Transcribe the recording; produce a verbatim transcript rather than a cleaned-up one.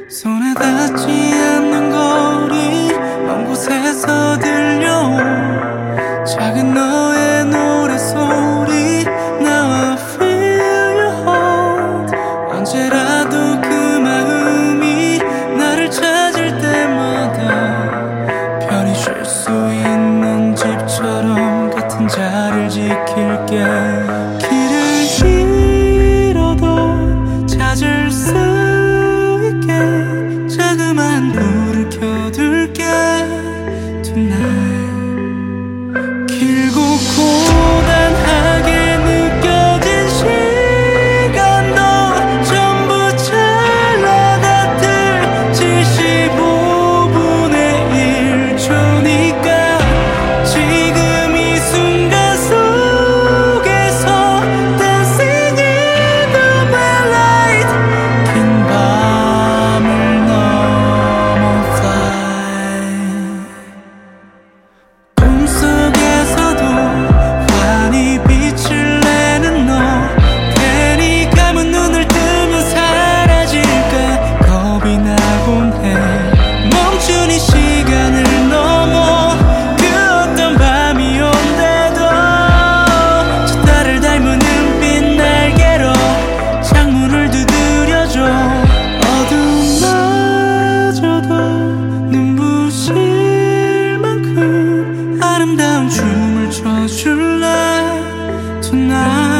손에 닿지 않는 거리 먼 곳에서 들려온 작은 너의 노래소리. Now I feel your heart. 언제라도 그 마음이 나를 찾을 때마다 편히 쉴 수 있는 집처럼 같은 자리를 지킬게. 길을 잃어도 찾을 수 있게 자그만 불을 켜둘게 tonight. 길고 고단하게 느껴진 시간도 전부 찰나 같을 칠십오 분의 일 초니까 지금 이 순간 속에서 dancing in the moonlight. 긴 밤을 넘어 fly. 꿈속에서도 환히 빛을 내는 너. 괜히 감은 눈을 뜨면 사라질까 겁이 나곤 해. 멈춘 이 시간을 넘어 그 어떤 밤이 온데도 저 달을 닮은 은빛 날개로 창문을 두드려줘. 어둠마저도 눈부실 만큼 아름다운 춤을 춰줄래 tonight.